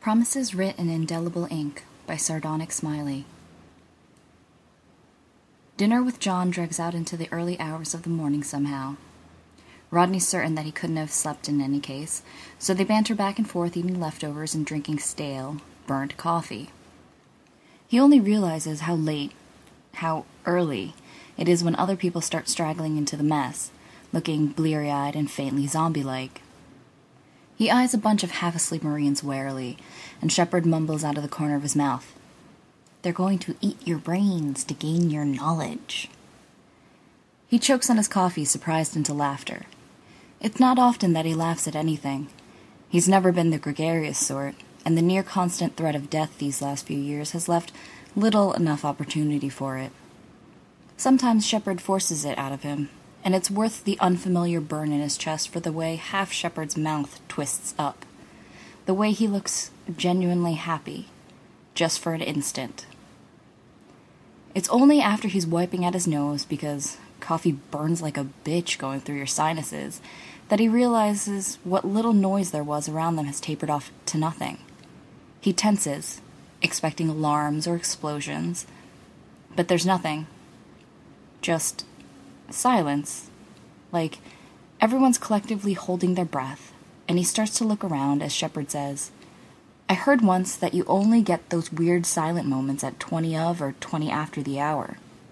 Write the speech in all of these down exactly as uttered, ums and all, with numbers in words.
Promises Writ in Indelible Ink by Sardonic Smiley. Dinner with John drags out into the early hours of the morning somehow. Rodney's certain that he couldn't have slept in any case, so they banter back and forth eating leftovers and drinking stale, burnt coffee. He only realizes how late, how early, it is when other people start straggling into the mess, looking bleary-eyed and faintly zombie-like. He eyes a bunch of half-asleep Marines warily, and Shepard mumbles out of the corner of his mouth, "They're going to eat your brains to gain your knowledge." He chokes on his coffee, surprised into laughter. It's not often that he laughs at anything. He's never been the gregarious sort, and the near-constant threat of death these last few years has left little enough opportunity for it. Sometimes Shepard forces it out of him, and it's worth the unfamiliar burn in his chest for the way half Shepard's mouth twists up, the way he looks genuinely happy, just for an instant. It's only after he's wiping at his nose, because coffee burns like a bitch going through your sinuses, that he realizes what little noise there was around them has tapered off to nothing. He tenses, expecting alarms or explosions, but there's nothing. Just silence, like everyone's collectively holding their breath, and he starts to look around as Shepard says, "I heard once that you only get those weird silent moments at twenty of or twenty after the hour."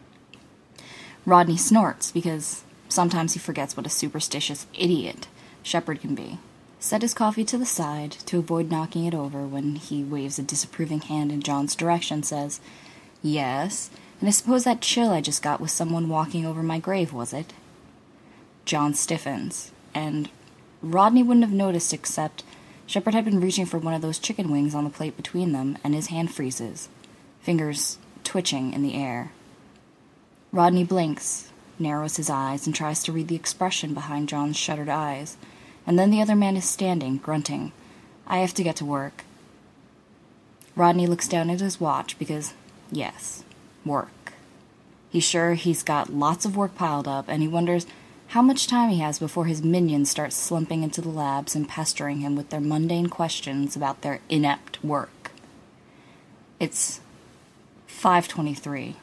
Rodney snorts, because sometimes he forgets what a superstitious idiot Shepard can be. Set his coffee to the side to avoid knocking it over when he waves a disapproving hand in John's direction, says, "Yes, and I suppose that chill I just got was someone walking over my grave, was it?" John stiffens, and Rodney wouldn't have noticed except Shepard had been reaching for one of those chicken wings on the plate between them, and his hand freezes, fingers twitching in the air. Rodney blinks, narrows his eyes, and tries to read the expression behind John's shuttered eyes, and then the other man is standing, grunting, "I have to get to work." Rodney looks down at his watch because, yes, work. He's sure he's got lots of work piled up, and he wonders how much time he has before his minions start slumping into the labs and pestering him with their mundane questions about their inept work. It's five twenty-three.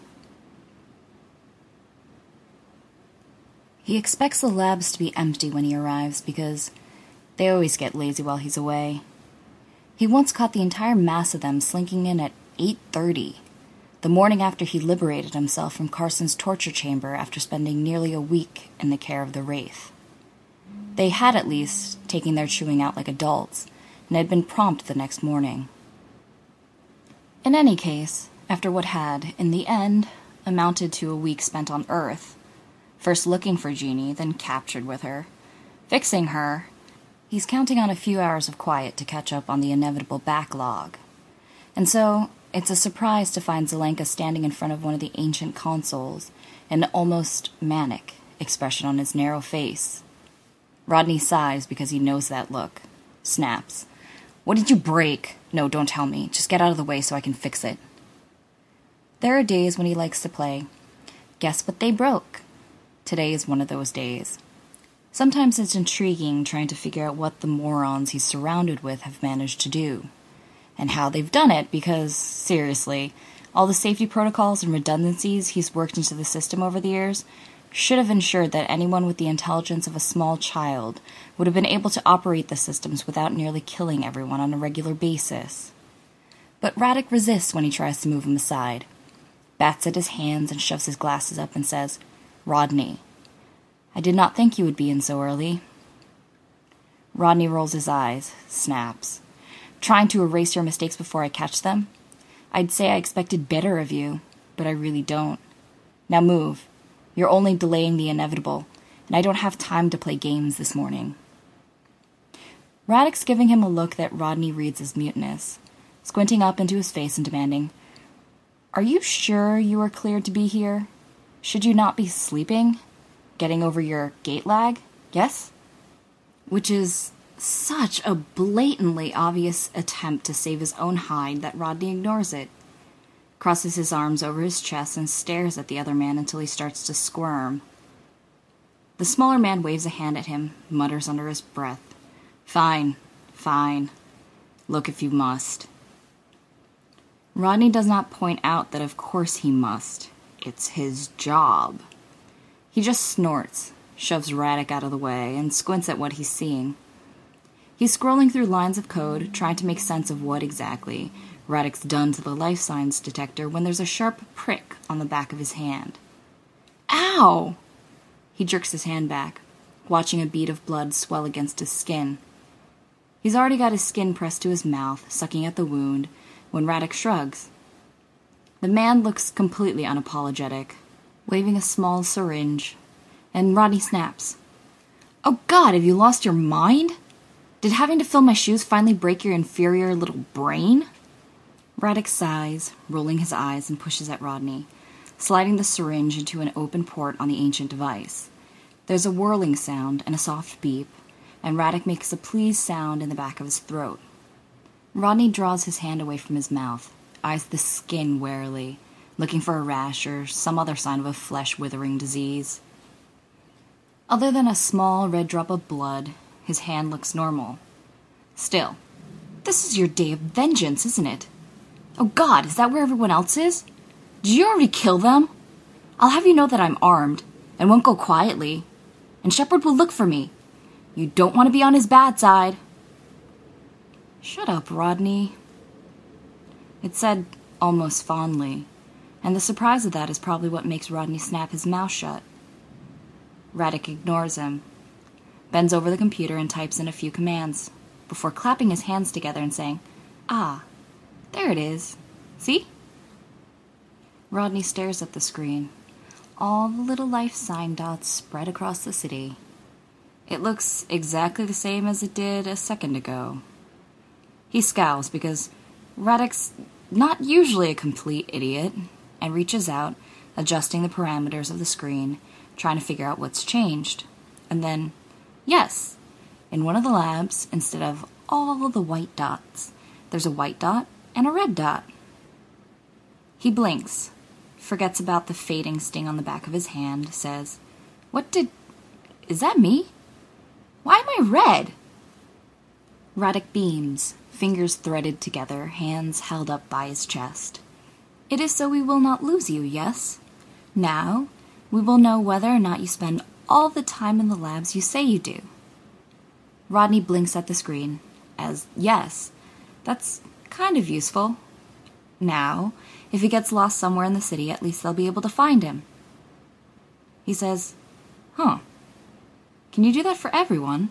He expects the labs to be empty when he arrives because they always get lazy while he's away. He once caught the entire mass of them slinking in at eight thirty, the morning after he liberated himself from Carson's torture chamber after spending nearly a week in the care of the Wraith. They had, at least, taken their chewing out like adults, and had been prompt the next morning. In any case, after what had, in the end, amounted to a week spent on Earth, first looking for Jeannie, then captured with her, fixing her, he's counting on a few hours of quiet to catch up on the inevitable backlog. And so, it's a surprise to find Zelenka standing in front of one of the ancient consoles, an almost manic expression on his narrow face. Rodney sighs because he knows that look. Snaps. "What did you break?" "No, don't tell me. Just get out of the way so I can fix it." There are days when he likes to play Guess What They Broke. Today is one of those days. Sometimes it's intriguing trying to figure out what the morons he's surrounded with have managed to do, and how they've done it, because, seriously, all the safety protocols and redundancies he's worked into the system over the years should have ensured that anyone with the intelligence of a small child would have been able to operate the systems without nearly killing everyone on a regular basis. But Radek resists when he tries to move him aside, bats at his hands and shoves his glasses up and says, "Rodney, I did not think you would be in so early." Rodney rolls his eyes, snaps. "Trying to erase your mistakes before I catch them? I'd say I expected better of you, but I really don't. Now move. You're only delaying the inevitable, and I don't have time to play games this morning." Radek's giving him a look that Rodney reads as mutinous, squinting up into his face and demanding, "Are you sure you are cleared to be here? Should you not be sleeping? Getting over your gate lag? Yes?" Which is such a blatantly obvious attempt to save his own hide that Rodney ignores it, crosses his arms over his chest, and stares at the other man until he starts to squirm. The smaller man waves a hand at him, mutters under his breath, "Fine, fine." Look if you must." Rodney does not point out that of course he must. It's his job. He just snorts, shoves Radek out of the way, and squints at what he's seeing. He's scrolling through lines of code, trying to make sense of what exactly Radek's done to the life signs detector when there's a sharp prick on the back of his hand. Ow! He jerks his hand back, watching a bead of blood swell against his skin. He's already got his skin pressed to his mouth, sucking at the wound, when Radek shrugs. The man looks completely unapologetic, waving a small syringe, and Rodney snaps. "Oh God, have you lost your mind? Did having to fill my shoes finally break your inferior little brain?" Radek sighs, rolling his eyes, and pushes at Rodney, sliding the syringe into an open port on the ancient device. There's a whirling sound and a soft beep, and Radek makes a pleased sound in the back of his throat. Rodney draws his hand away from his mouth, eyes the skin warily, looking for a rash or some other sign of a flesh-withering disease. Other than a small red drop of blood, his hand looks normal. Still, this is your day of vengeance, isn't it? Oh God, is that where everyone else is? Did you already kill them? I'll have you know that I'm armed, and won't go quietly, and Shepard will look for me. You don't want to be on his bad side. Shut up, Rodney. It's said almost fondly, and the surprise of that is probably what makes Rodney snap his mouth shut. Radek ignores him, bends over the computer and types in a few commands, before clapping his hands together and saying, "Ah, there it is. See?" Rodney stares at the screen. All the little life sign dots spread across the city. It looks exactly the same as it did a second ago. He scowls because Radek's not usually a complete idiot, and reaches out, adjusting the parameters of the screen, trying to figure out what's changed. And then, yes, in one of the labs, instead of all the white dots, there's a white dot and a red dot. He blinks, forgets about the fading sting on the back of his hand, says, "What did... is that me? Why am I red?" Radek beams, fingers threaded together, hands held up by his chest. "It is so we will not lose you, yes? Now, we will know whether or not you spend all the time in the labs you say you do." Rodney blinks at the screen, as, yes, that's kind of useful. Now, if he gets lost somewhere in the city, at least they'll be able to find him. He says, "Huh. Can you do that for everyone?"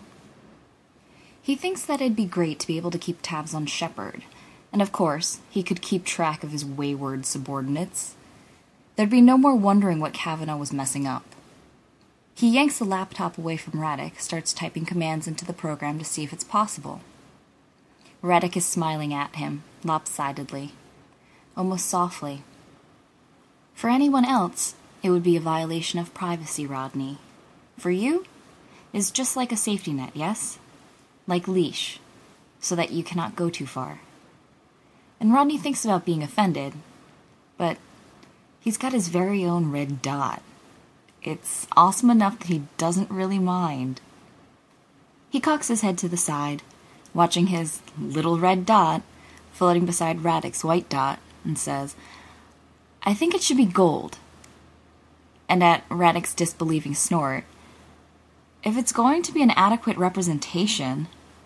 He thinks that it'd be great to be able to keep tabs on Shepard, and of course, he could keep track of his wayward subordinates. There'd be no more wondering what Kavanaugh was messing up. He yanks the laptop away from Radek, starts typing commands into the program to see if it's possible. Radek is smiling at him, lopsidedly, almost softly. For anyone else, it would be a violation of privacy, Rodney. For you, it's just like a safety net, yes? Like leash, so that you cannot go too far. And Rodney thinks about being offended, but he's got his very own red dot. It's awesome enough that he doesn't really mind. He cocks his head to the side, watching his little red dot floating beside Radek's white dot, and says, "I think it should be gold." And at Radek's disbelieving snort, "If it's going to be an adequate representation..."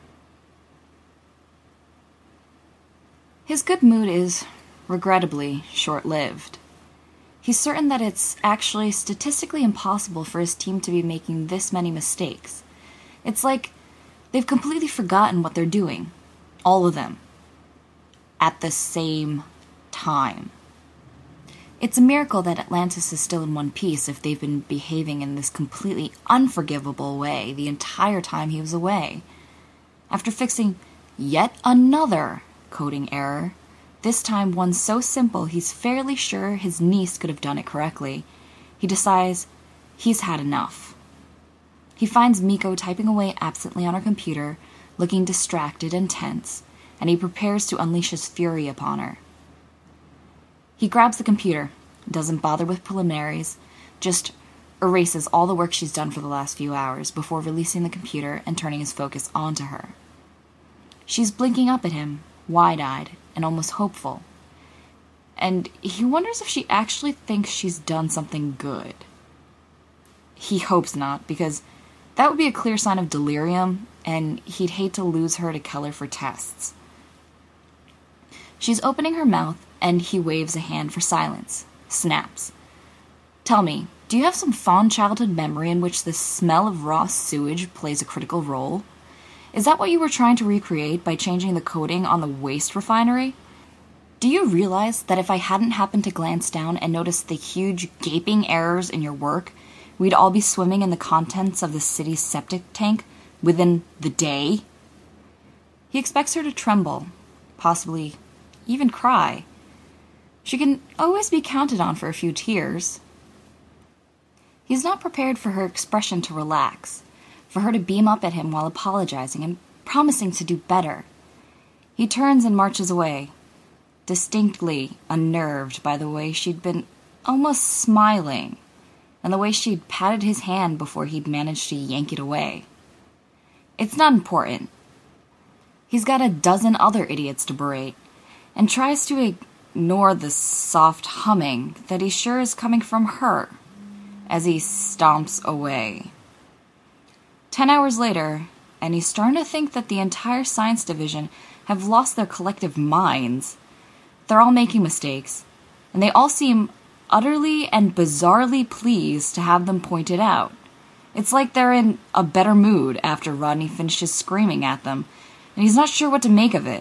His good mood is, regrettably, short-lived. He's certain that it's actually statistically impossible for his team to be making this many mistakes. It's like they've completely forgotten what they're doing. All of them. At the same time. It's a miracle that Atlantis is still in one piece if they've been behaving in this completely unforgivable way the entire time he was away. After fixing yet another coding error, this time one so simple he's fairly sure his niece could have done it correctly, he decides he's had enough. He finds Miko typing away absently on her computer, looking distracted and tense, and he prepares to unleash his fury upon her. He grabs the computer, doesn't bother with preliminaries, just erases all the work she's done for the last few hours before releasing the computer and turning his focus onto her. She's blinking up at him, wide-eyed and almost hopeful. And he wonders if she actually thinks she's done something good. He hopes not, because that would be a clear sign of delirium, and he'd hate to lose her to Keller for tests. She's opening her mouth, and he waves a hand for silence. Snaps. Tell me, do you have some fond childhood memory in which the smell of raw sewage plays a critical role? Is that what you were trying to recreate by changing the coating on the waste refinery? Do you realize that if I hadn't happened to glance down and notice the huge gaping errors in your work, we'd all be swimming in the contents of the city's septic tank within the day? He expects her to tremble, possibly even cry. She can always be counted on for a few tears. He's not prepared for her expression to relax, for her to beam up at him while apologizing and promising to do better. He turns and marches away, distinctly unnerved by the way she'd been almost smiling, and the way she'd patted his hand before he'd managed to yank it away. It's not important. He's got a dozen other idiots to berate, and tries to ignore the soft humming that he's sure is coming from her as he stomps away. Ten hours later, and he's starting to think that the entire science division have lost their collective minds. They're all making mistakes, and they all seem utterly and bizarrely pleased to have them pointed out. It's like they're in a better mood after Rodney finishes screaming at them, and he's not sure what to make of it.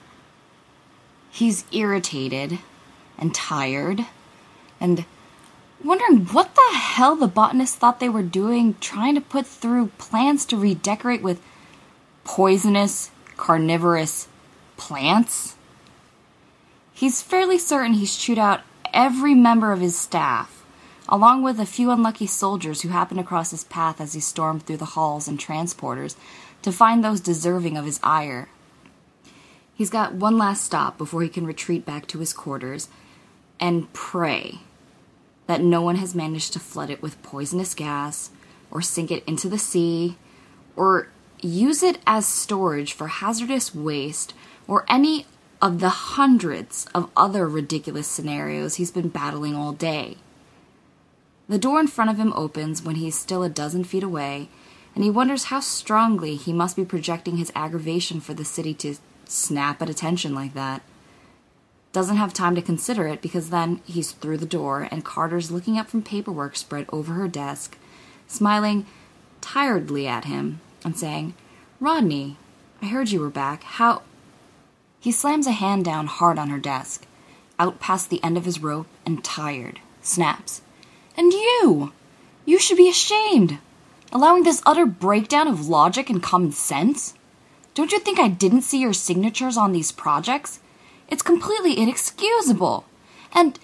He's irritated and tired and wondering what the hell the botanists thought they were doing trying to put through plans to redecorate with poisonous, carnivorous plants. He's fairly certain he's chewed out every member of his staff, along with a few unlucky soldiers who happened across his path as he stormed through the halls and transporters to find those deserving of his ire. He's got one last stop before he can retreat back to his quarters and pray that no one has managed to flood it with poisonous gas or sink it into the sea or use it as storage for hazardous waste or any of the hundreds of other ridiculous scenarios he's been battling all day. The door in front of him opens when he's still a dozen feet away, and he wonders how strongly he must be projecting his aggravation for the city to snap at attention like that. Doesn't have time to consider it because then he's through the door and Carter's looking up from paperwork spread over her desk, smiling tiredly at him and saying, "Rodney, I heard you were back. How—" He slams a hand down hard on her desk, out past the end of his rope and tired, snaps, "And you! You should be ashamed! Allowing this utter breakdown of logic and common sense? Don't you think I didn't see your signatures on these projects? It's completely inexcusable. And—"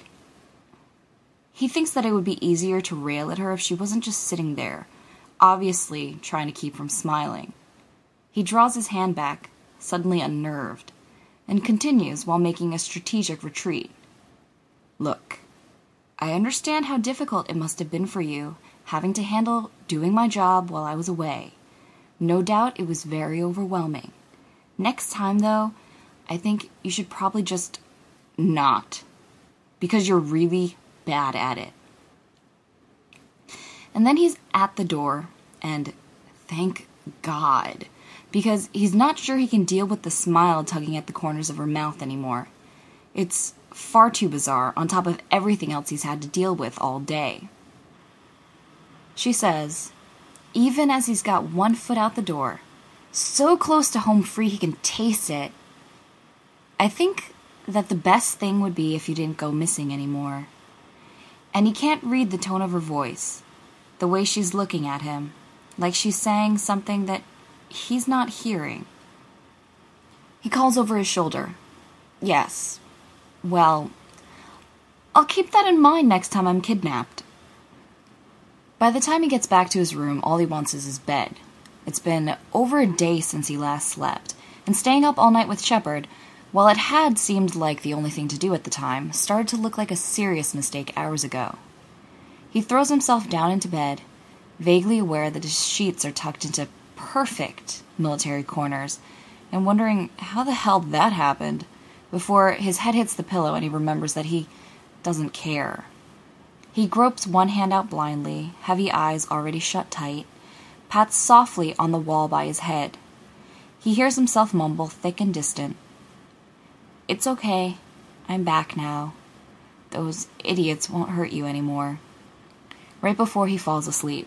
He thinks that it would be easier to rail at her if she wasn't just sitting there, obviously trying to keep from smiling. He draws his hand back, suddenly unnerved, and continues while making a strategic retreat. "Look, I understand how difficult it must have been for you, having to handle doing my job while I was away. No doubt it was very overwhelming. Next time, though, I think you should probably just not, because you're really bad at it." And then he's at the door, and thank God, because he's not sure he can deal with the smile tugging at the corners of her mouth anymore. It's far too bizarre, on top of everything else he's had to deal with all day. She says, even as he's got one foot out the door, so close to home free he can taste it, "I think that the best thing would be if you didn't go missing anymore." And he can't read the tone of her voice, the way she's looking at him, like she's saying something that he's not hearing. He calls over his shoulder, "Yes, well, I'll keep that in mind next time I'm kidnapped." By the time he gets back to his room, all he wants is his bed. It's been over a day since he last slept, and staying up all night with Shepard, while it had seemed like the only thing to do at the time, started to look like a serious mistake hours ago. He throws himself down into bed, vaguely aware that his sheets are tucked into perfect military corners, and wondering how the hell that happened, before his head hits the pillow and he remembers that he doesn't care. He gropes one hand out blindly, heavy eyes already shut tight, pats softly on the wall by his head. He hears himself mumble, thick and distant, "It's okay. I'm back now. Those idiots won't hurt you anymore," right before he falls asleep.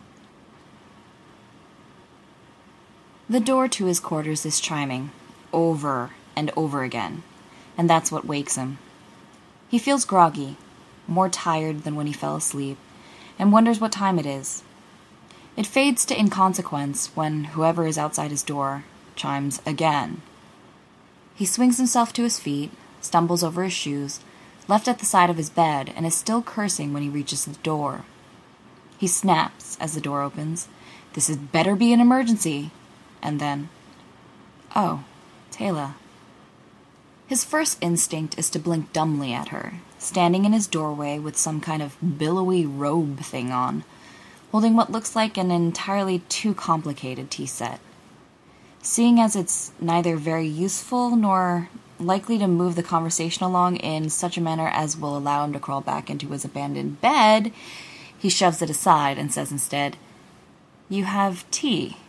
The door to his quarters is chiming, over and over again, and that's what wakes him. He feels groggy, more tired than when he fell asleep, and wonders what time it is. It fades to inconsequence when whoever is outside his door chimes again. He swings himself to his feet, stumbles over his shoes, left at the side of his bed, and is still cursing when he reaches the door. He snaps as the door opens. This had better be an emergency. And then, oh, Taylor. His first instinct is to blink dumbly at her, standing in his doorway with some kind of billowy robe thing on, holding what looks like an entirely too complicated tea set. Seeing as it's neither very useful nor likely to move the conversation along in such a manner as will allow him to crawl back into his abandoned bed, he shoves it aside and says instead, "You have tea."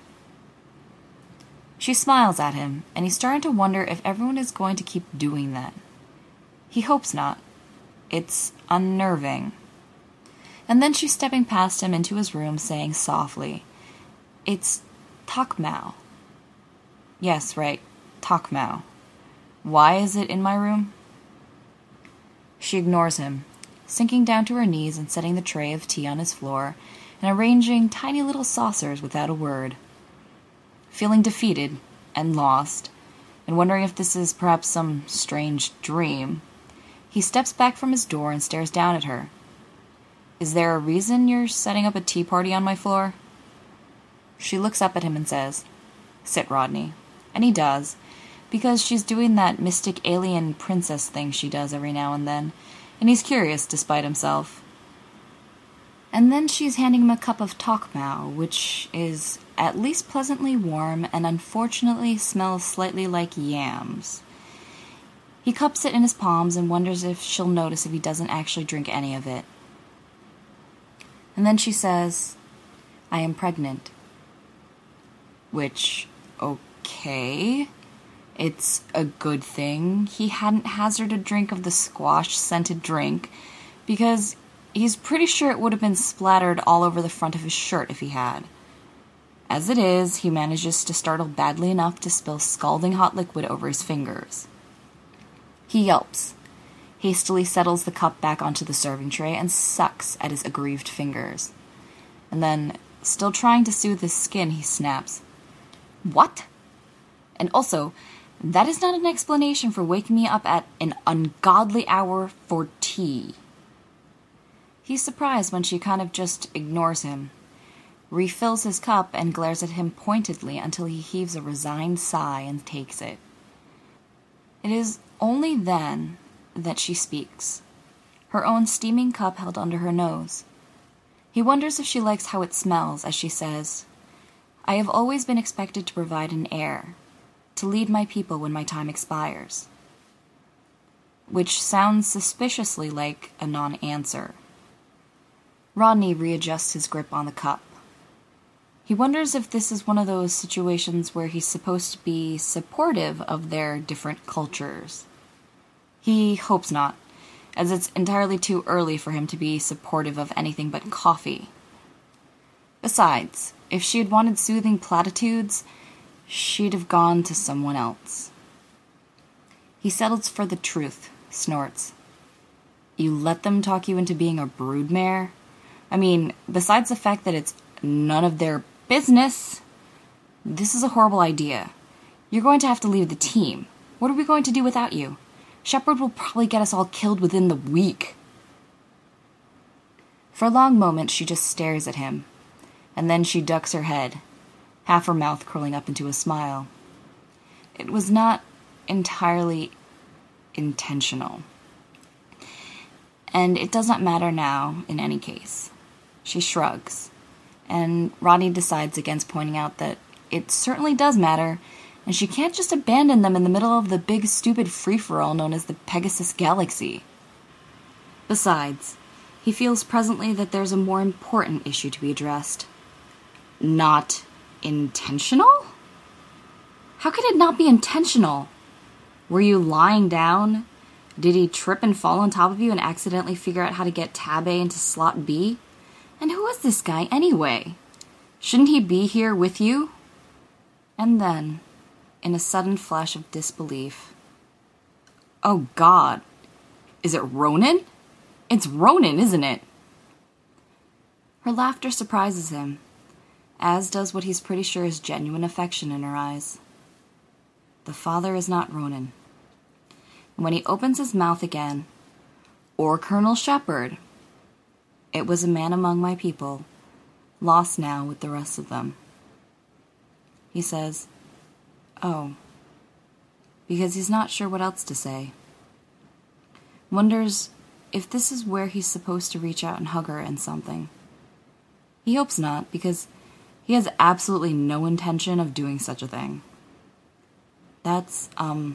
She smiles at him, and he's starting to wonder if everyone is going to keep doing that. He hopes not. It's unnerving. And then she's stepping past him into his room, saying softly, "It's Takmao." Yes, right, Takmao. Why is it in my room? She ignores him, sinking down to her knees and setting the tray of tea on his floor, and arranging tiny little saucers without a word. Feeling defeated and lost, and wondering if this is perhaps some strange dream, he steps back from his door and stares down at her. "Is there a reason you're setting up a tea party on my floor?" She looks up at him and says, "Sit, Rodney." And he does, because she's doing that mystic alien princess thing she does every now and then, and he's curious despite himself. And then she's handing him a cup of Takmao, which is at least pleasantly warm and unfortunately smells slightly like yams. He cups it in his palms and wonders if she'll notice if he doesn't actually drink any of it. And then she says, "I am pregnant." Which, okay, it's a good thing he hadn't hazarded a drink of the squash-scented drink, because he's pretty sure it would have been splattered all over the front of his shirt if he had. As it is, he manages to startle badly enough to spill scalding hot liquid over his fingers. He yelps, hastily settles the cup back onto the serving tray, and sucks at his aggrieved fingers. And then, still trying to soothe his skin, he snaps, "What? And also, that is not an explanation for waking me up at an ungodly hour for tea." He's surprised when she kind of just ignores him, refills his cup, and glares at him pointedly until he heaves a resigned sigh and takes it. It is only then that she speaks, her own steaming cup held under her nose. He wonders if she likes how it smells as she says, "I have always been expected to provide an heir, to lead my people when my time expires." Which sounds suspiciously like a non-answer. Rodney readjusts his grip on the cup. He wonders if this is one of those situations where he's supposed to be supportive of their different cultures. He hopes not, as it's entirely too early for him to be supportive of anything but coffee. Besides, if she had wanted soothing platitudes, she'd have gone to someone else. He settles for the truth, snorts. "You let them talk you into being a broodmare? I mean, besides the fact that it's none of their business, this is a horrible idea. You're going to have to leave the team. What are we going to do without you? Shepard will probably get us all killed within the week." For a long moment, she just stares at him, and then she ducks her head, half her mouth curling up into a smile. It was not entirely intentional. And it does not matter now, in any case. She shrugs, and Rodney decides against pointing out that it certainly does matter, and she can't just abandon them in the middle of the big stupid free-for-all known as the Pegasus Galaxy. Besides, he feels presently that there's a more important issue to be addressed. Not intentional? How could it not be intentional? Were you lying down? Did he trip and fall on top of you and accidentally figure out how to get tab A into slot B? And who is this guy anyway? Shouldn't he be here with you? And then, in a sudden flash of disbelief, oh God, is it Ronan? It's Ronan, isn't it? Her laughter surprises him, as does what he's pretty sure is genuine affection in her eyes. The father is not Ronan. And when he opens his mouth again, or Colonel Shepard, it was a man among my people, lost now with the rest of them. He says, oh, because he's not sure what else to say. Wonders if this is where he's supposed to reach out and hug her and something. He hopes not, because he has absolutely no intention of doing such a thing. That's, um,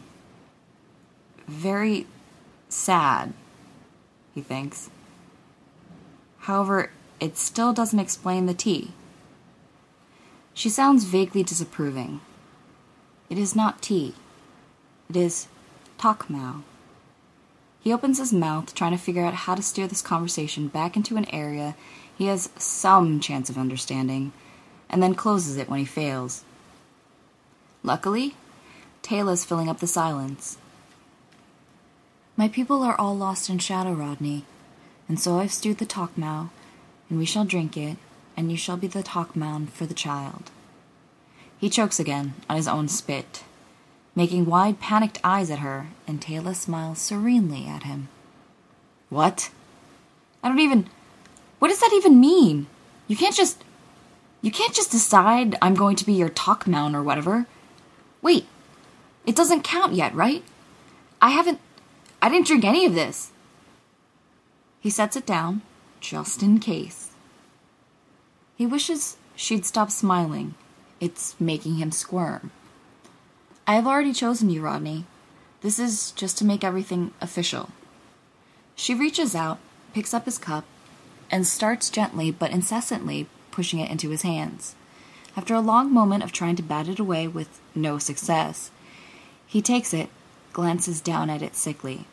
very sad, he thinks. However, it still doesn't explain the tea. She sounds vaguely disapproving. It is not tea. It is Tokmao. He opens his mouth, trying to figure out how to steer this conversation back into an area he has some chance of understanding, and then closes it when he fails. Luckily, Tayla's filling up the silence. My people are all lost in shadow, Rodney, and so I've stewed the Tokmao, and we shall drink it, and you shall be the Tokmao for the child. He chokes again on his own spit, making wide, panicked eyes at her, and Tayla smiles serenely at him. What? I don't even... What does that even mean? You can't just... You can't just decide I'm going to be your Tokmao or whatever. Wait, it doesn't count yet, right? I haven't... I didn't drink any of this. He sets it down, just in case. He wishes she'd stop smiling. It's making him squirm. I have already chosen you, Rodney. This is just to make everything official. She reaches out, picks up his cup, and starts gently but incessantly pushing it into his hands. After a long moment of trying to bat it away with no success, he takes it, glances down at it sickly.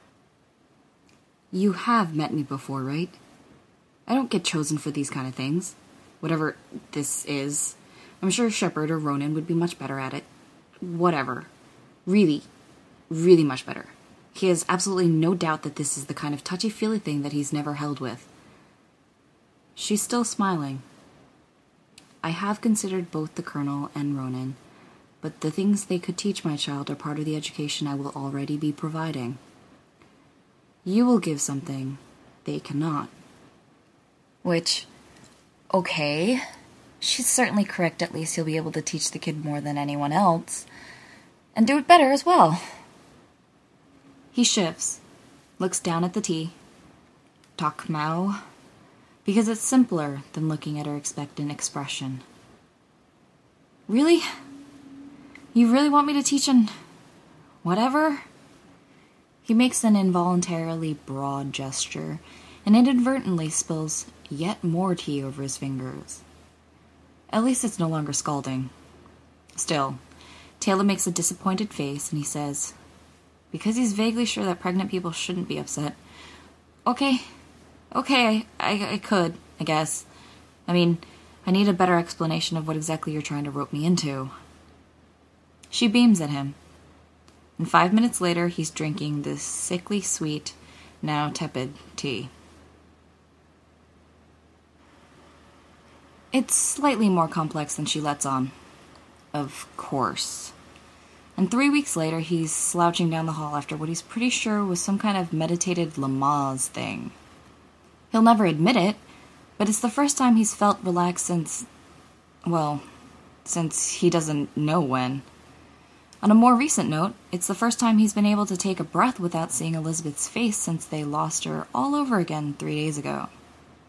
You have met me before, right? I don't get chosen for these kind of things. Whatever this is. I'm sure Shepard or Ronan would be much better at it. Whatever. Really, really much better. He has absolutely no doubt that this is the kind of touchy-feely thing that he's never held with. She's still smiling. I have considered both the Colonel and Ronan, but the things they could teach my child are part of the education I will already be providing. You will give something they cannot. Which, okay, she's certainly correct. At least you'll be able to teach the kid more than anyone else, and do it better as well. He shifts, looks down at the tea. Tokmao, because it's simpler than looking at her expectant expression. Really? You really want me to teach an... whatever? He makes an involuntarily broad gesture, and inadvertently spills yet more tea over his fingers. At least it's no longer scalding. Still, Tayla makes a disappointed face, and he says, because he's vaguely sure that pregnant people shouldn't be upset, Okay, okay, I, I, I could, I guess. I mean, I need a better explanation of what exactly you're trying to rope me into. She beams at him. And five minutes later, he's drinking this sickly sweet, now tepid tea. It's slightly more complex than she lets on. Of course. And three weeks later, he's slouching down the hall after what he's pretty sure was some kind of meditated Lamaze thing. He'll never admit it, but it's the first time he's felt relaxed since... well, since he doesn't know when. On a more recent note, it's the first time he's been able to take a breath without seeing Elizabeth's face since they lost her all over again three days ago.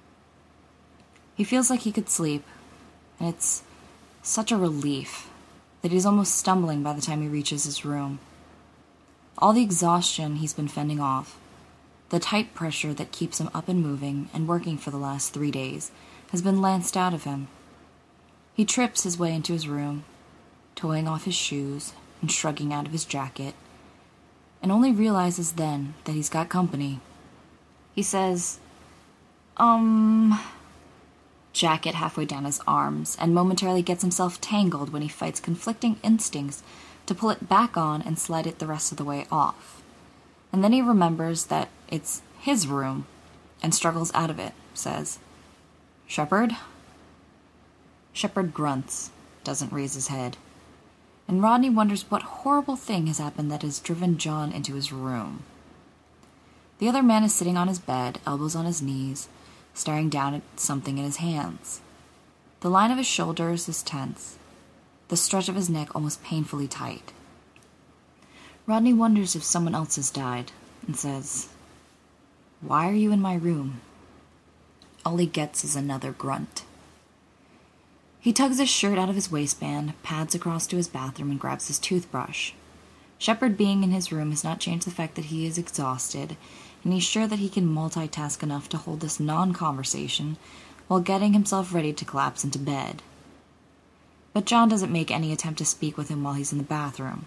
He feels like he could sleep, and it's such a relief. that he's almost stumbling by the time he reaches his room. All the exhaustion he's been fending off, the tight pressure that keeps him up and moving and working for the last three days, has been lanced out of him. He trips his way into his room, toeing off his shoes and shrugging out of his jacket, and only realizes then that he's got company. He says, um... jacket halfway down his arms, and momentarily gets himself tangled when he fights conflicting instincts to pull it back on and slide it the rest of the way off. And then he remembers that it's his room, and struggles out of it, says, "Shepard?" Shepard grunts, doesn't raise his head, and Rodney wonders what horrible thing has happened that has driven John into his room. The other man is sitting on his bed, elbows on his knees, staring down at something in his hands. The line of his shoulders is tense, the stretch of his neck almost painfully tight. Rodney wonders if someone else has died, and says, "Why are you in my room?" All he gets is another grunt. He tugs his shirt out of his waistband, pads across to his bathroom, and grabs his toothbrush. Shepard being in his room has not changed the fact that he is exhausted, and he's sure that he can multitask enough to hold this non-conversation while getting himself ready to collapse into bed. But John doesn't make any attempt to speak with him while he's in the bathroom.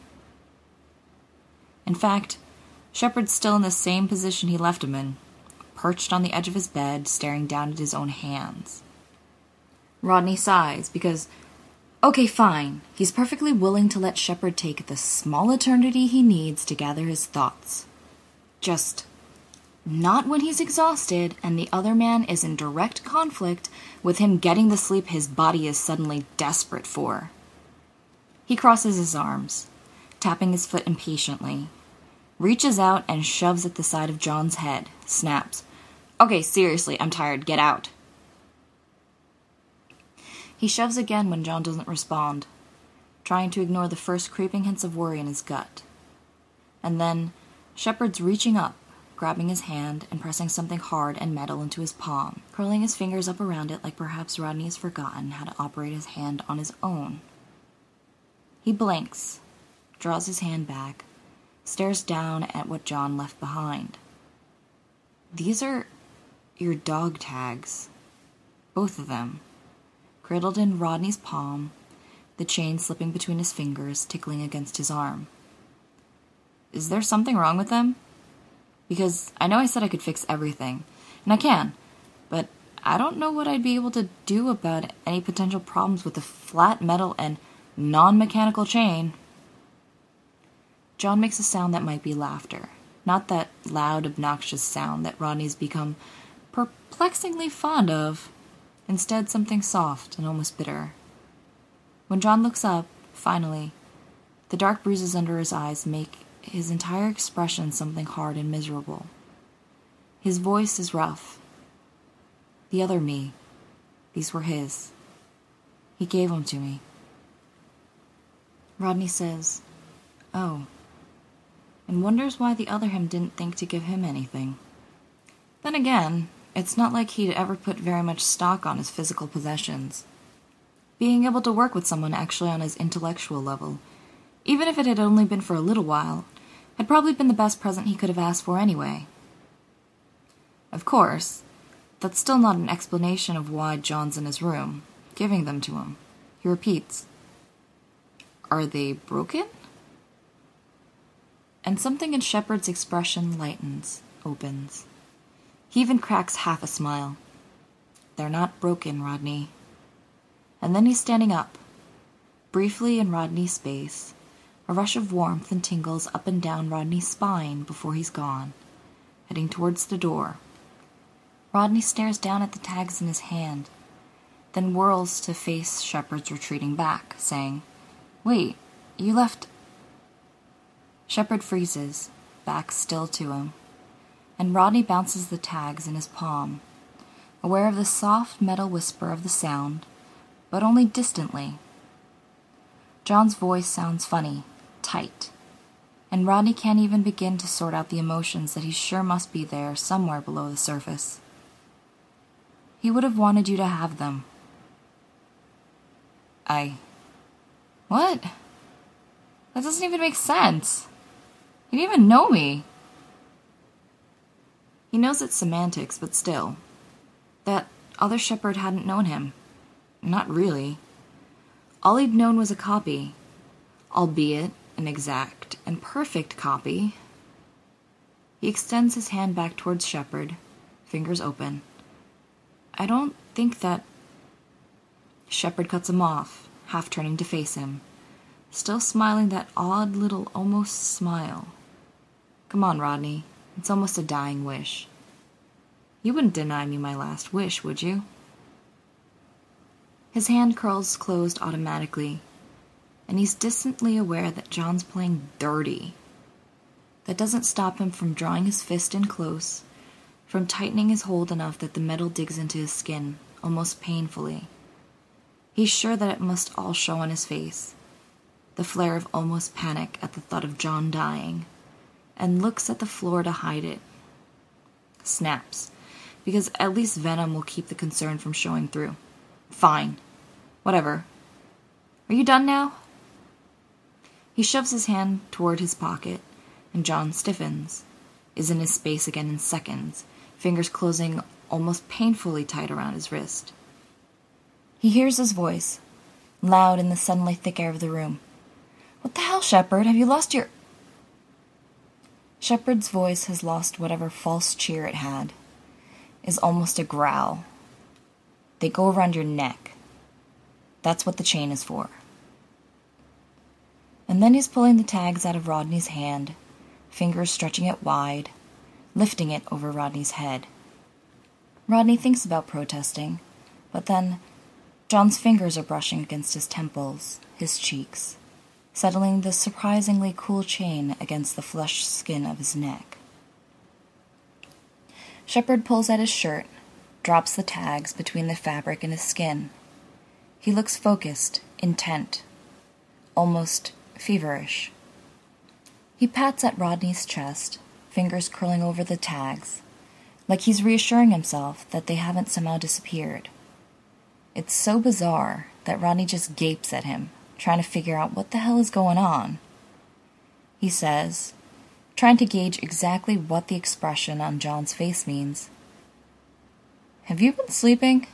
In fact, Shepard's still in the same position he left him in, perched on the edge of his bed, staring down at his own hands. Rodney sighs, because, okay, fine, he's perfectly willing to let Shepard take the small eternity he needs to gather his thoughts. Just not when he's exhausted and the other man is in direct conflict with him getting the sleep his body is suddenly desperate for. He crosses his arms, tapping his foot impatiently, reaches out and shoves at the side of John's head, snaps, "Okay, seriously, I'm tired, get out." He shoves again when John doesn't respond, trying to ignore the first creeping hints of worry in his gut. And then, Shepard's reaching up, grabbing his hand and pressing something hard and metal into his palm, curling his fingers up around it like perhaps Rodney has forgotten how to operate his hand on his own. He blinks, draws his hand back, stares down at what John left behind. "These are your dog tags. Both of them." Cradled in Rodney's palm, the chain slipping between his fingers, tickling against his arm. "Is there something wrong with them? Because I know I said I could fix everything, and I can, but I don't know what I'd be able to do about any potential problems with the flat metal and non-mechanical chain." John makes a sound that might be laughter, not that loud, obnoxious sound that Rodney's become perplexingly fond of. Instead, something soft and almost bitter. When John looks up, finally, the dark bruises under his eyes make his entire expression something hard and miserable. His voice is rough. "The other me. These were his. He gave them to me." Rodney says, "Oh," and wonders why the other him didn't think to give him anything. Then again, it's not like he'd ever put very much stock on his physical possessions. Being able to work with someone actually on his intellectual level, even if it had only been for a little while, had probably been the best present he could have asked for anyway. Of course, that's still not an explanation of why John's in his room, giving them to him. He repeats, "Are they broken?" And something in Shepard's expression lightens, opens. He even cracks half a smile. "They're not broken, Rodney." And then he's standing up. Briefly in Rodney's space, a rush of warmth and tingles up and down Rodney's spine before he's gone, heading towards the door. Rodney stares down at the tags in his hand, then whirls to face Shepard's retreating back, saying, "Wait, you left..." Shepard freezes, back still to him, and Rodney bounces the tags in his palm, aware of the soft metal whisper of the sound, but only distantly. John's voice sounds funny, tight, and Rodney can't even begin to sort out the emotions that he's sure must be there somewhere below the surface. He would have wanted you to have them. I... What? That doesn't even make sense. He didn't even know me. He knows it's semantics, but still. That other Shepard hadn't known him. Not really. All he'd known was a copy, albeit an exact and perfect copy. He extends his hand back towards Shepard, fingers open. I don't think that... Shepard cuts him off, half turning to face him, still smiling that odd little almost smile. Come on, Rodney. It's almost a dying wish. You wouldn't deny me my last wish, would you? His hand curls closed automatically, and he's distantly aware that John's playing dirty. That doesn't stop him from drawing his fist in close, from tightening his hold enough that the metal digs into his skin, almost painfully. He's sure that it must all show on his face, the flare of almost panic at the thought of John dying, and looks at the floor to hide it. Snaps, because at least venom will keep the concern from showing through. Fine. Whatever. Are you done now? He shoves his hand toward his pocket, and John stiffens, is in his space again in seconds, fingers closing almost painfully tight around his wrist. He hears his voice, loud in the suddenly thick air of the room. What the hell, Shepard? Have you lost your... Shepard's voice has lost whatever false cheer it had, is almost a growl. They go around your neck. That's what the chain is for. And then he's pulling the tags out of Rodney's hand, fingers stretching it wide, lifting it over Rodney's head. Rodney thinks about protesting, but then John's fingers are brushing against his temples, his cheeks, settling the surprisingly cool chain against the flushed skin of his neck. Shepard pulls at his shirt, drops the tags between the fabric and his skin. He looks focused, intent, almost feverish. He pats at Rodney's chest, fingers curling over the tags, like he's reassuring himself that they haven't somehow disappeared. It's so bizarre that Rodney just gapes at him, trying to figure out what the hell is going on. He says, trying to gauge exactly what the expression on John's face means. Have you been sleeping?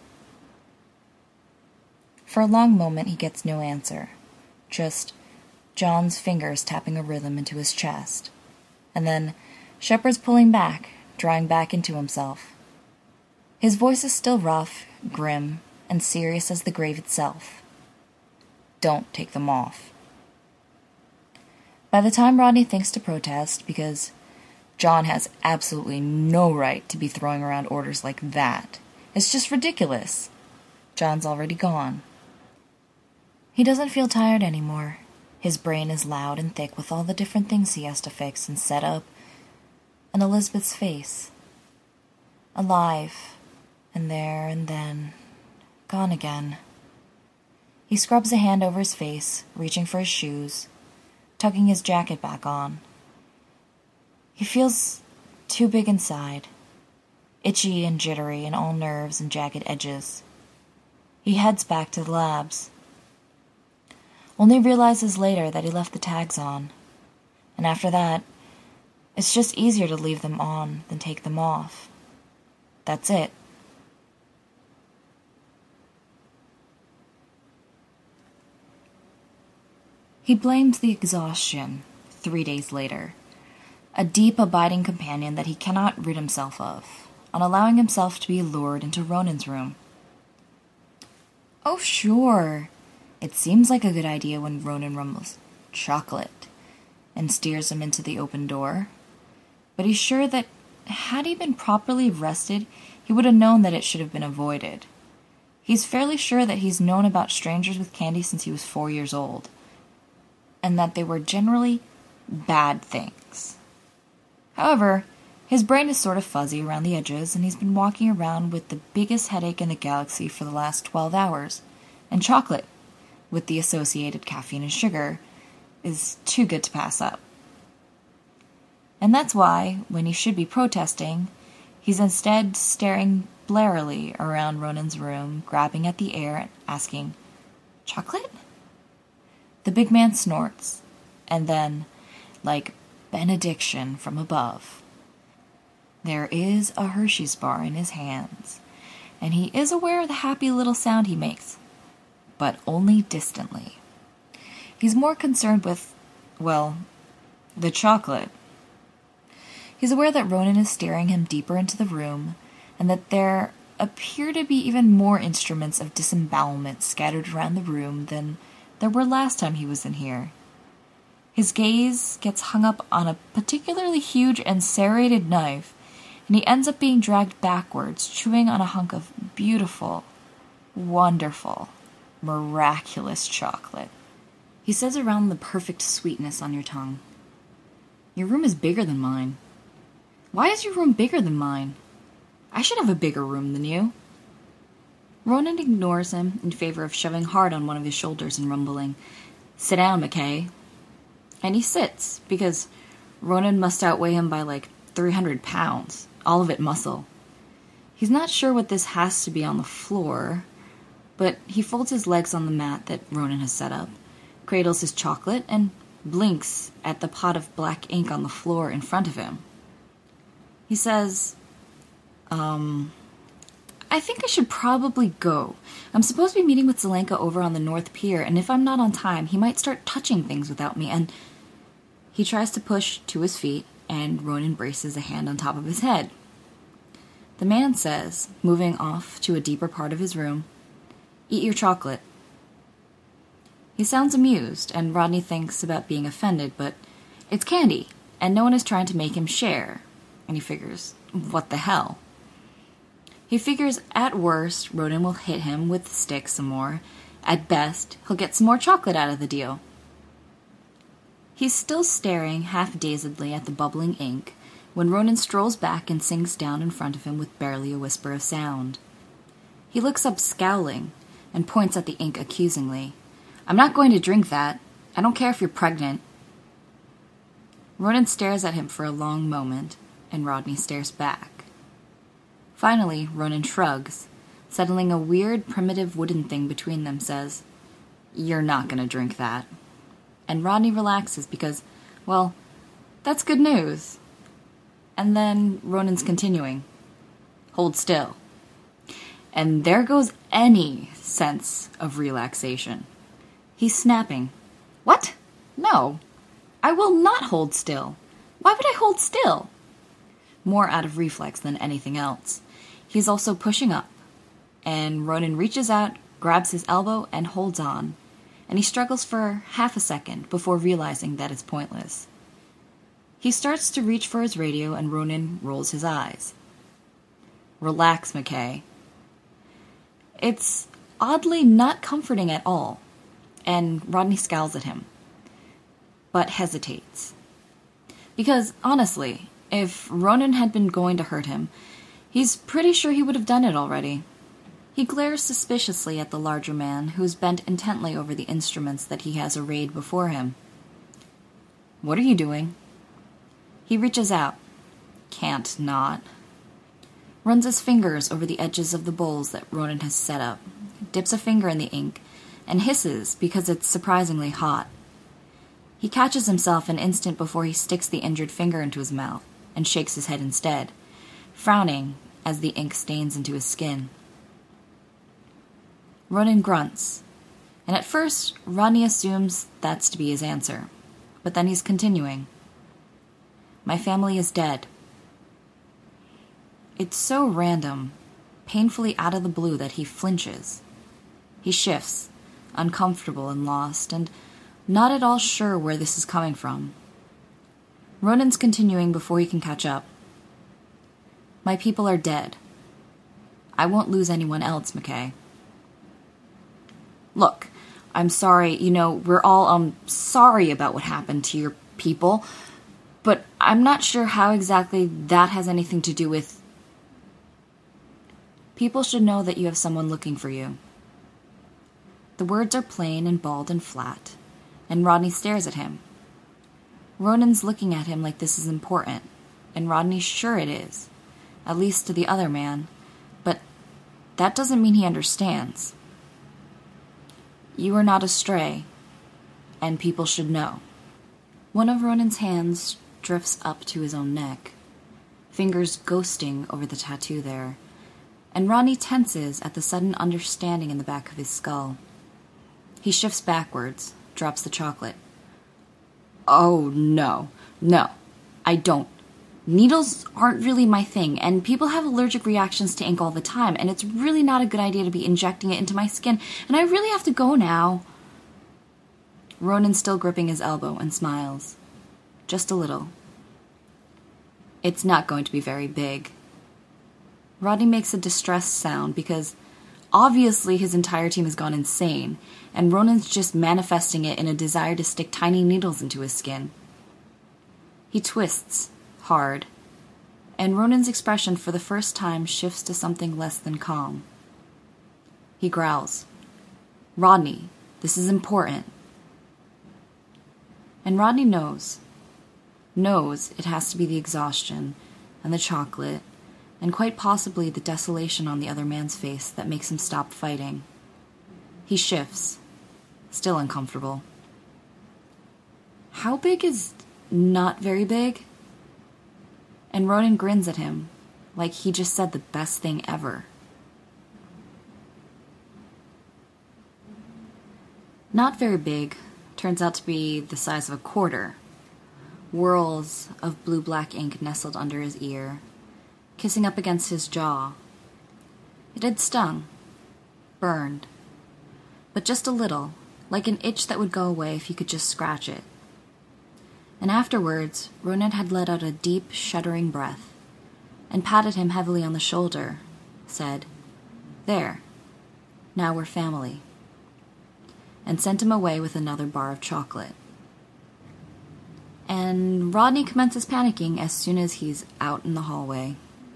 For a long moment he gets no answer, just John's fingers tapping a rhythm into his chest, and then Shepard's pulling back, drawing back into himself. His voice is still rough, grim, and serious as the grave itself. Don't take them off. By the time Rodney thinks to protest, because John has absolutely no right to be throwing around orders like that, it's just ridiculous, John's already gone. He doesn't feel tired anymore. His brain is loud and thick with all the different things he has to fix and set up, and Elizabeth's face. Alive, and there and then, gone again. He scrubs a hand over his face, reaching for his shoes, tugging his jacket back on. He feels too big inside, itchy and jittery and all nerves and jagged edges. He heads back to the labs. Only realizes later that he left the tags on, and after that, it's just easier to leave them on than take them off. That's it. He blames the exhaustion, three days later, a deep, abiding companion that he cannot rid himself of, on allowing himself to be lured into Ronan's room. Oh, sure. It seems like a good idea when Ronan rumbles, "Chocolate," and steers him into the open door. But he's sure that, had he been properly rested, he would have known that it should have been avoided. He's fairly sure that he's known about strangers with candy since he was four years old, and that they were generally bad things. However, his brain is sort of fuzzy around the edges, and he's been walking around with the biggest headache in the galaxy for the last twelve hours, and chocolate, with the associated caffeine and sugar, is too good to pass up. And that's why, when he should be protesting, he's instead staring blarily around Ronan's room, grabbing at the air and asking, "Chocolate?" The big man snorts, and then, like benediction from above, there is a Hershey's bar in his hands, and he is aware of the happy little sound he makes, but only distantly. He's more concerned with, well, the chocolate. He's aware that Ronan is staring him deeper into the room, and that there appear to be even more instruments of disembowelment scattered around the room than there were last time he was in here. His gaze gets hung up on a particularly huge and serrated knife, and he ends up being dragged backwards, chewing on a hunk of beautiful, wonderful, miraculous chocolate. He says around the perfect sweetness on your tongue, "Your room is bigger than mine. Why is your room bigger than mine? I should have a bigger room than you." Ronan ignores him in favor of shoving hard on one of his shoulders and rumbling, "Sit down, McKay." And he sits, because Ronan must outweigh him by like three hundred pounds, all of it muscle. He's not sure what this has to be on the floor, but he folds his legs on the mat that Ronan has set up, cradles his chocolate, and blinks at the pot of black ink on the floor in front of him. He says, um... I think I should probably go. I'm supposed to be meeting with Zelenka over on the North Pier, and if I'm not on time, he might start touching things without me, and... He tries to push to his feet, and Ronan braces a hand on top of his head. The man says, moving off to a deeper part of his room, "Eat your chocolate." He sounds amused, and Rodney thinks about being offended, but it's candy, and no one is trying to make him share. And he figures, what the hell? He figures at worst, Ronan will hit him with the stick some more. At best, he'll get some more chocolate out of the deal. He's still staring half-dazedly at the bubbling ink when Ronan strolls back and sinks down in front of him with barely a whisper of sound. He looks up scowling and points at the ink accusingly. "I'm not going to drink that. I don't care if you're pregnant." Ronan stares at him for a long moment, and Rodney stares back. Finally, Ronan shrugs, settling a weird, primitive wooden thing between them, says, "You're not going to drink that." And Rodney relaxes because, well, that's good news. And then Ronan's continuing, "Hold still." And there goes any sense of relaxation. He's snapping. "What? No. I will not hold still. Why would I hold still?" More out of reflex than anything else. He's also pushing up, and Ronan reaches out, grabs his elbow, and holds on, and he struggles for half a second before realizing that it's pointless. He starts to reach for his radio, and Ronan rolls his eyes. "Relax, McKay." It's oddly not comforting at all, and Rodney scowls at him, but hesitates. Because, honestly, if Ronan had been going to hurt him, he's pretty sure he would have done it already. He glares suspiciously at the larger man, who's bent intently over the instruments that he has arrayed before him. "What are you doing?" He reaches out. Can't not. Runs his fingers over the edges of the bowls that Ronan has set up, dips a finger in the ink, and hisses because it's surprisingly hot. He catches himself an instant before he sticks the injured finger into his mouth and shakes his head instead, frowning as the ink stains into his skin. Ronan grunts, and at first Rodney assumes that's to be his answer, but then he's continuing. "My family is dead." It's so random, painfully out of the blue, that he flinches. He shifts, uncomfortable and lost, and not at all sure where this is coming from. Ronan's continuing before he can catch up. "My people are dead. I won't lose anyone else, McKay." "Look, I'm sorry, you know, we're all, um, sorry about what happened to your people, but I'm not sure how exactly that has anything to do with..." "People should know that you have someone looking for you." The words are plain and bald and flat, and Rodney stares at him. Ronan's looking at him like this is important, and Rodney's sure it is, at least to the other man, but that doesn't mean he understands. "You are not a stray, and people should know." One of Ronan's hands drifts up to his own neck, fingers ghosting over the tattoo there, and Rodney tenses at the sudden understanding in the back of his skull. He shifts backwards, drops the chocolate. Oh, no, no, I don't. Needles aren't really my thing, and people have allergic reactions to ink all the time, and it's really not a good idea to be injecting it into my skin, and I really have to go now. Ronan's still gripping his elbow and smiles. Just a little. It's not going to be very big. Rodney makes a distressed sound because obviously his entire team has gone insane, and Ronan's just manifesting it in a desire to stick tiny needles into his skin. He twists hard, and Ronan's expression for the first time shifts to something less than calm. He growls, "Rodney, this is important." And Rodney knows, knows it has to be the exhaustion and the chocolate and quite possibly the desolation on the other man's face that makes him stop fighting. He shifts, still uncomfortable. How big is not very big? And Ronan grins at him, like he just said the best thing ever. Not very big turns out to be the size of a quarter. Whirls of blue-black ink nestled under his ear, kissing up against his jaw. It had stung, burned, but just a little, like an itch that would go away if you could just scratch it. And afterwards, Ronan had let out a deep, shuddering breath, and patted him heavily on the shoulder, said, "There, now we're family," and sent him away with another bar of chocolate. And Rodney commences panicking as soon as he's out in the hallway.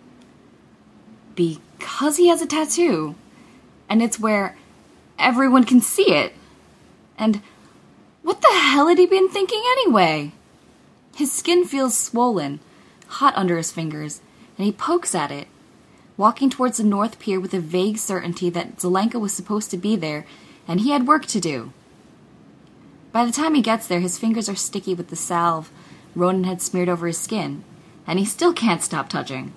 Because he has a tattoo, and it's where everyone can see it. And what the hell had he been thinking anyway? His skin feels swollen, hot under his fingers, and he pokes at it, walking towards the North Pier with a vague certainty that Zelenka was supposed to be there, and he had work to do. By the time he gets there, his fingers are sticky with the salve Ronan had smeared over his skin, and he still can't stop touching.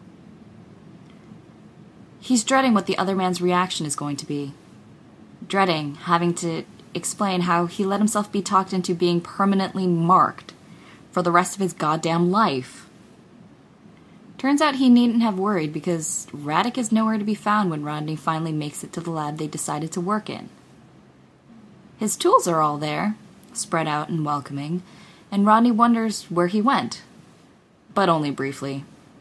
He's dreading what the other man's reaction is going to be. Dreading having to explain how he let himself be talked into being permanently marked for the rest of his goddamn life. Turns out he needn't have worried because Radek is nowhere to be found when Rodney finally makes it to the lab they decided to work in. His tools are all there, spread out and welcoming, and Rodney wonders where he went. But only briefly.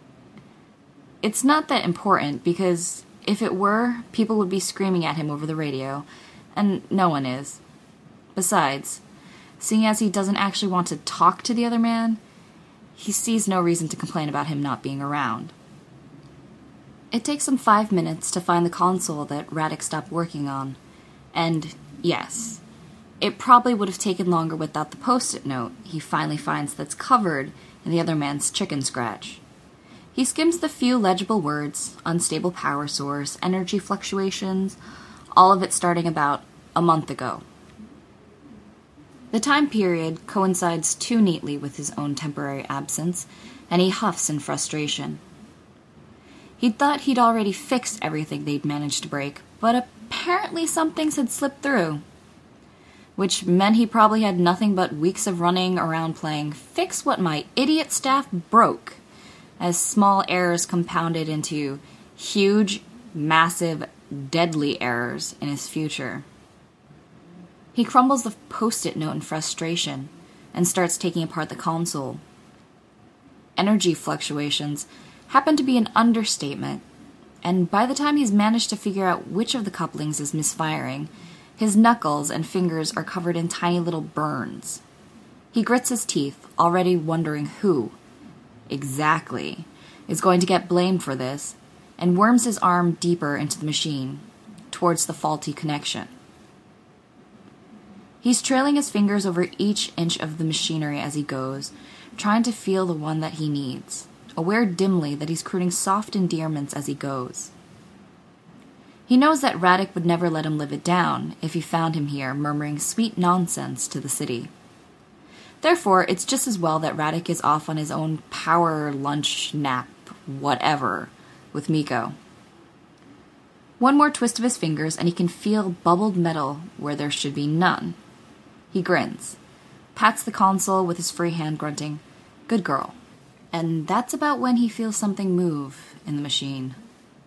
It's not that important because if it were, people would be screaming at him over the radio, and no one is. Besides, seeing as he doesn't actually want to talk to the other man, he sees no reason to complain about him not being around. It takes him five minutes to find the console that Radek stopped working on, and yes, it probably would have taken longer without the post-it note he finally finds that's covered in the other man's chicken scratch. He skims the few legible words, unstable power source, energy fluctuations, all of it starting about a month ago. The time period coincides too neatly with his own temporary absence, and he huffs in frustration. He'd thought he'd already fixed everything they'd managed to break, but apparently some things had slipped through, which meant he probably had nothing but weeks of running around playing Fix What My Idiot Staff Broke, as small errors compounded into huge, massive, deadly errors in his future. He crumbles the post-it note in frustration and starts taking apart the console. Energy fluctuations happen to be an understatement, and by the time he's managed to figure out which of the couplings is misfiring, his knuckles and fingers are covered in tiny little burns. He grits his teeth, already wondering who, exactly, is going to get blamed for this, and worms his arm deeper into the machine, towards the faulty connection. He's trailing his fingers over each inch of the machinery as he goes, trying to feel the one that he needs, aware dimly that he's crooning soft endearments as he goes. He knows that Radek would never let him live it down if he found him here murmuring sweet nonsense to the city. Therefore, it's just as well that Radek is off on his own power lunch nap, whatever, with Miko. One more twist of his fingers, and he can feel bubbled metal where there should be none. He grins, pats the console with his free hand, grunting, "Good girl." And that's about when he feels something move in the machine.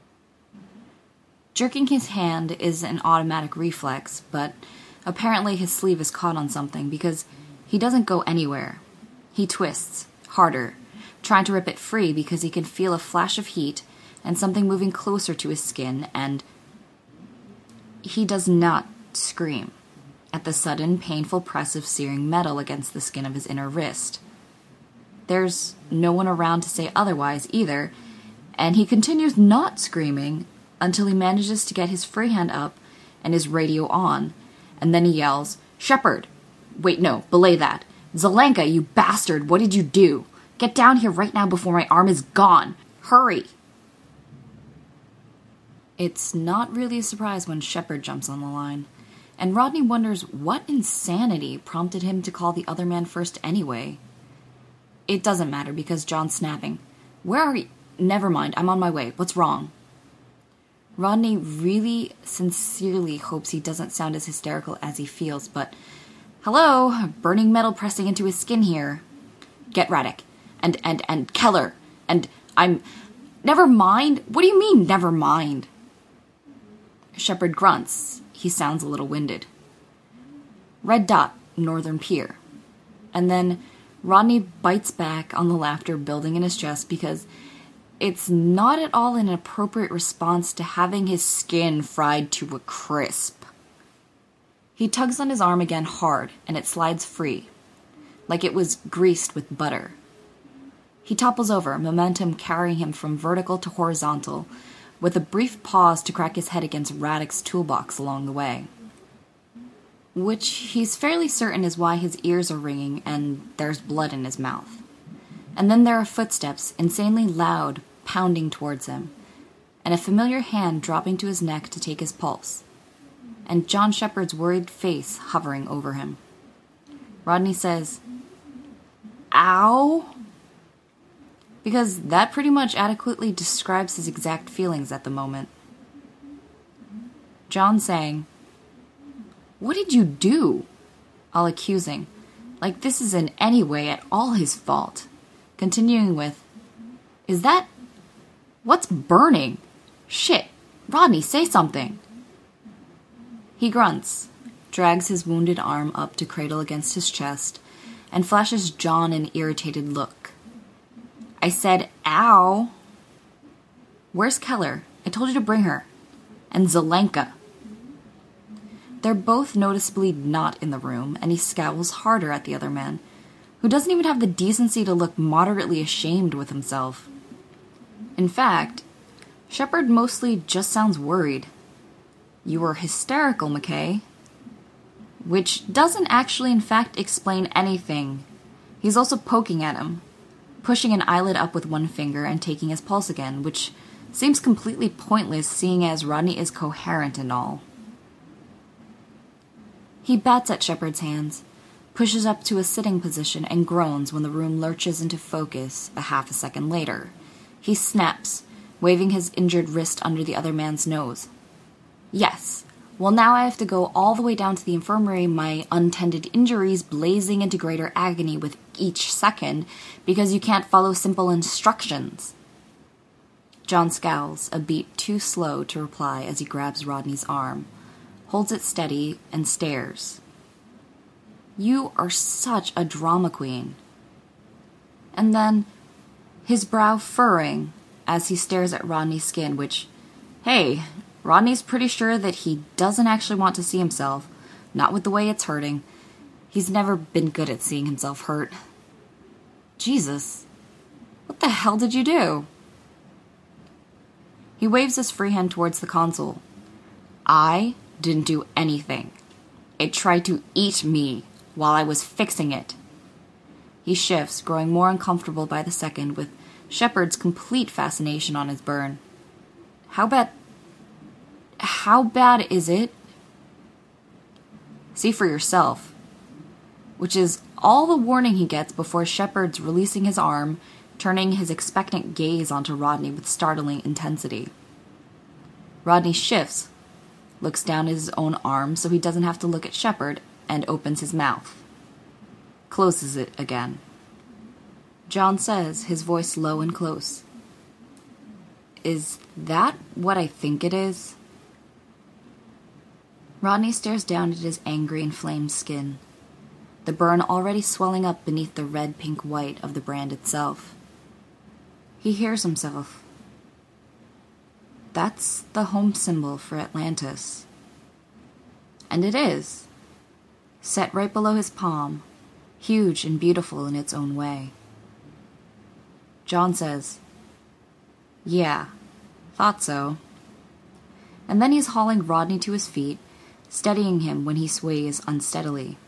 Jerking his hand is an automatic reflex, but apparently his sleeve is caught on something because he doesn't go anywhere. He twists, harder, trying to rip it free because he can feel a flash of heat and something moving closer to his skin, and he does not scream at the sudden, painful press of searing metal against the skin of his inner wrist. There's no one around to say otherwise either, and he continues not screaming until he manages to get his free hand up and his radio on, and then he yells, "Shepard! Wait, no, belay that. Zelenka, you bastard, what did you do? Get down here right now before my arm is gone. Hurry!" It's not really a surprise when Shepard jumps on the line, and Rodney wonders what insanity prompted him to call the other man first anyway. It doesn't matter because John's snapping. "Where are you? Never mind, I'm on my way. What's wrong?" Rodney really sincerely hopes he doesn't sound as hysterical as he feels, but, "Hello, burning metal pressing into his skin here. Get Radek, and, and, and Keller, and I'm, never mind? What do you mean, never mind?" Shepard grunts. He sounds a little winded. "Red dot, northern pier." And then Rodney bites back on the laughter building in his chest because it's not at all an appropriate response to having his skin fried to a crisp. He tugs on his arm again hard, and it slides free, like it was greased with butter. He topples over, momentum carrying him from vertical to horizontal, with a brief pause to crack his head against Radek's toolbox along the way. Which he's fairly certain is why his ears are ringing and there's blood in his mouth. And then there are footsteps, insanely loud, pounding towards him, and a familiar hand dropping to his neck to take his pulse, and John Shepard's worried face hovering over him. Rodney says, "Ow?" Because that pretty much adequately describes his exact feelings at the moment. John saying, "What did you do?" all accusing, like this is in any way at all his fault. Continuing with, "Is that... what's burning? Shit, Rodney, say something." He grunts, drags his wounded arm up to cradle against his chest, and flashes John an irritated look. "I said, ow." "Where's Keller? I told you to bring her. And Zelenka." They're both noticeably not in the room, and he scowls harder at the other man, who doesn't even have the decency to look moderately ashamed with himself. In fact, Shepard mostly just sounds worried. "You were hysterical, McKay." Which doesn't actually in fact explain anything. He's also poking at him, pushing an eyelid up with one finger and taking his pulse again, which seems completely pointless seeing as Rodney is coherent and all. He bats at Shepard's hands, pushes up to a sitting position, and groans when the room lurches into focus a half a second later. He snaps, waving his injured wrist under the other man's nose. "Yes, well now I have to go all the way down to the infirmary, my untended injuries blazing into greater agony with each second, because you can't follow simple instructions." John scowls, a beat too slow to reply as he grabs Rodney's arm, holds it steady, and stares. "You are such a drama queen." And then, his brow furrowing as he stares at Rodney's skin, which, hey, Rodney's pretty sure that he doesn't actually want to see himself, not with the way it's hurting. He's never been good at seeing himself hurt. Jesus, what the hell did you do? He waves his free hand towards the console. "I didn't do anything. It tried to eat me while I was fixing it." He shifts, growing more uncomfortable by the second, with Shepard's complete fascination on his burn. How bad... How bad is it? "See for yourself." Which is all the warning he gets before Shepard's releasing his arm, turning his expectant gaze onto Rodney with startling intensity. Rodney shifts, looks down at his own arm so he doesn't have to look at Shepard, and opens his mouth. Closes it again. John says, his voice low and close, "Is that what I think it is?" Rodney stares down at his angry, inflamed skin, the burn already swelling up beneath the red-pink-white of the brand itself. He hears himself. That's the home symbol for Atlantis. And it is, set right below his palm, huge and beautiful in its own way. John says, "Yeah, thought so." And then he's hauling Rodney to his feet, steadying him when he sways unsteadily.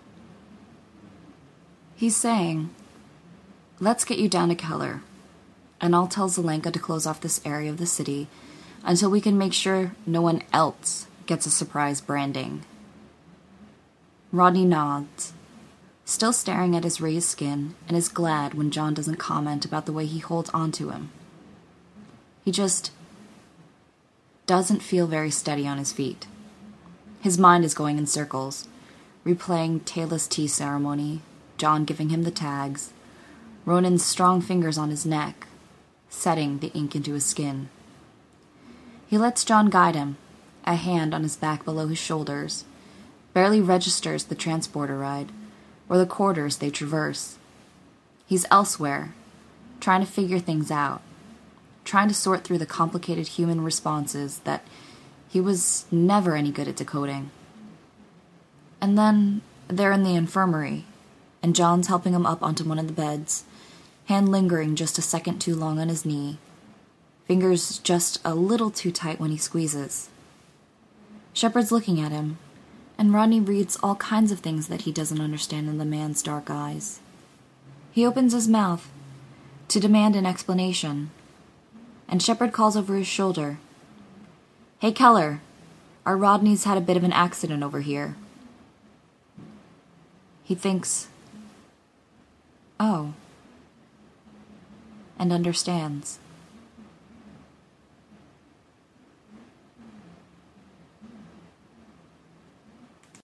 He's saying, "Let's get you down to Keller, and I'll tell Zelenka to close off this area of the city until we can make sure no one else gets a surprise branding." Rodney nods, still staring at his raised skin, and is glad when John doesn't comment about the way he holds onto him. He just doesn't feel very steady on his feet. His mind is going in circles, replaying Taylor's tea ceremony, John giving him the tags, Ronan's strong fingers on his neck, setting the ink into his skin. He lets John guide him, a hand on his back below his shoulders, barely registers the transporter ride, or the corridors they traverse. He's elsewhere, trying to figure things out, trying to sort through the complicated human responses that he was never any good at decoding. And then they're in the infirmary, and John's helping him up onto one of the beds, hand lingering just a second too long on his knee, fingers just a little too tight when he squeezes. Shepard's looking at him, and Rodney reads all kinds of things that he doesn't understand in the man's dark eyes. He opens his mouth to demand an explanation, and Shepard calls over his shoulder, "Hey, Keller, our Rodney's had a bit of an accident over here." He thinks, "Oh," and understands.